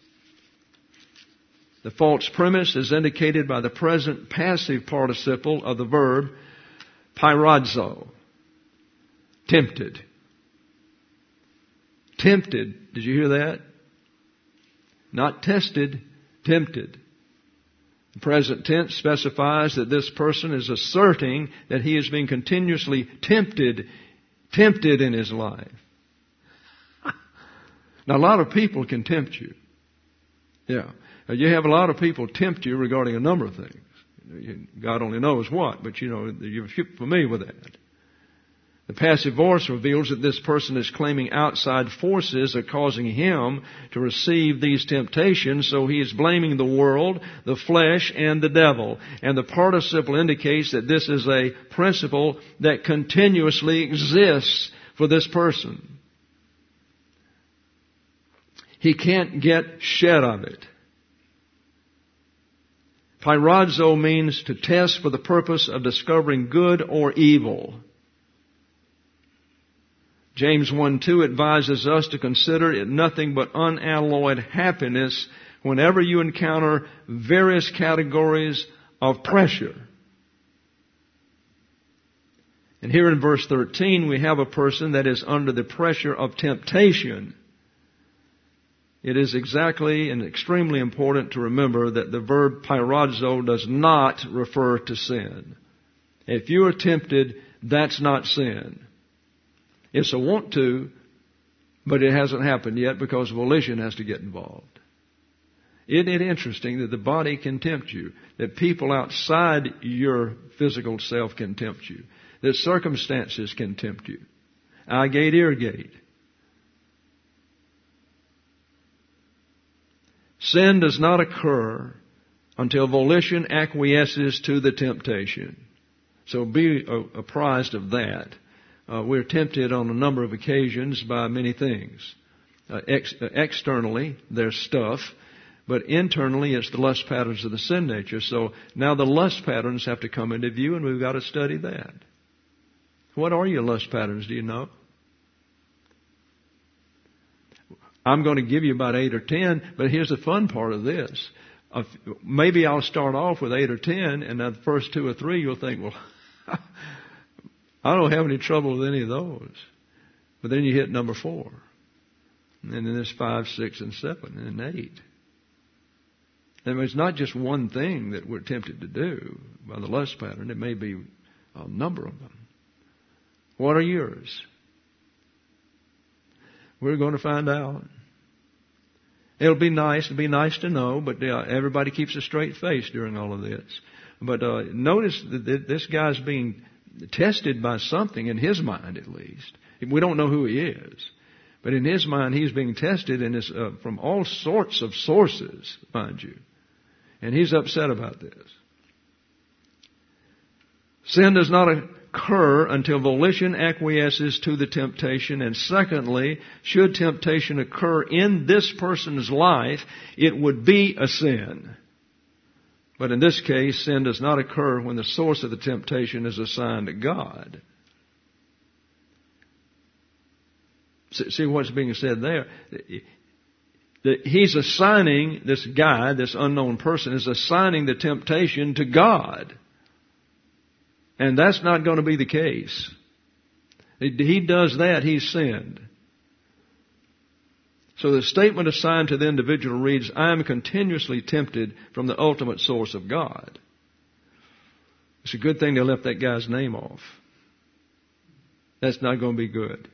The false premise is indicated by the present passive participle of the verb pyradzo. Tempted. Tempted. Did you hear that? Not tested, tempted. The present tense specifies that this person is asserting that he is being continuously tempted, tempted in his life. Now, a lot of people can tempt you. Yeah. You have a lot of people tempt you regarding a number of things. God only knows what, but you know, you're familiar with that. The passive voice reveals that this person is claiming outside forces are causing him to receive these temptations, so he is blaming the world, the flesh, and the devil. And the participle indicates that this is a principle that continuously exists for this person. He can't get shed of it. Pyradzo means to test for the purpose of discovering good or evil. James one two advises us to consider it nothing but unalloyed happiness whenever you encounter various categories of pressure. And here in verse thirteen we have a person that is under the pressure of temptation. It is exactly and extremely important to remember that the verb pyradzo does not refer to sin. If you are tempted, that's not sin. It's a want to, but it hasn't happened yet because volition has to get involved. Isn't it interesting that the body can tempt you, that people outside your physical self can tempt you, that circumstances can tempt you? Eye gate, ear gate. Sin does not occur until volition acquiesces to the temptation. So be apprised of that. Uh, we're tempted on a number of occasions by many things. Uh, ex- externally, there's stuff, but internally it's the lust patterns of the sin nature. So now the lust patterns have to come into view, and we've got to study that. What are your lust patterns, do you know? I'm going to give you about eight or ten, but here's the fun part of this. Uh, maybe I'll start off with eight or ten, and the first two or three you'll think, well, I don't have any trouble with any of those. But then you hit number four. And then there's five, six, and seven, and eight. And it's not just one thing that we're tempted to do by the lust pattern. It may be a number of them. What are yours? We're going to find out. It'll be nice. It'll be nice to know, but uh, everybody keeps a straight face during all of this. But uh, notice that this guy's being tested by something, in his mind at least. We don't know who he is. But in his mind, he's being tested and is, uh, from all sorts of sources, mind you. And he's upset about this. Sin does not occur until volition acquiesces to the temptation. And secondly, should temptation occur in this person's life, it would be a sin. But in this case, sin does not occur when the source of the temptation is assigned to God. See what's being said there? He's assigning, this guy, this unknown person, is assigning the temptation to God. And that's not going to be the case. He does that, he's sinned. So the statement assigned to the individual reads, I am continuously tempted from the ultimate source of God. It's a good thing they left that guy's name off. That's not going to be good.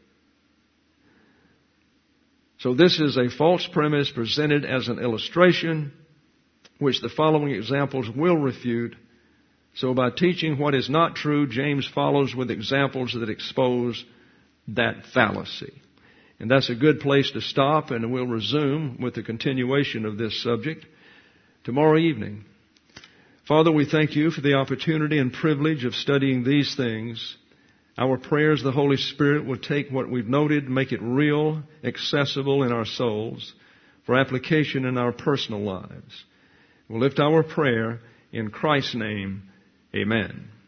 So this is a false premise presented as an illustration, which the following examples will refute. So by teaching what is not true, James follows with examples that expose that fallacy. And that's a good place to stop, and we'll resume with the continuation of this subject tomorrow evening. Father, we thank you for the opportunity and privilege of studying these things. Our prayers, the Holy Spirit will take what we've noted, make it real, accessible in our souls, for application in our personal lives. We'll lift our prayer in Christ's name. Amen.